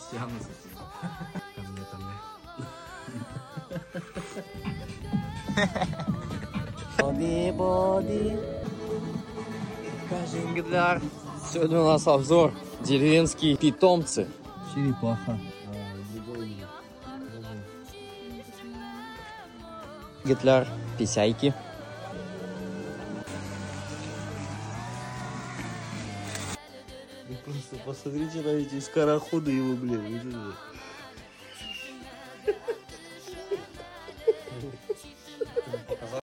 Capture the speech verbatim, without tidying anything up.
Тянутся. Ко мне, ко мне. Боди, боди. Гитляр. Сегодня у нас обзор деревенские питомцы. Черепаха. Гитляр, писяйки. Просто посмотрите на эти скороходы его, блин.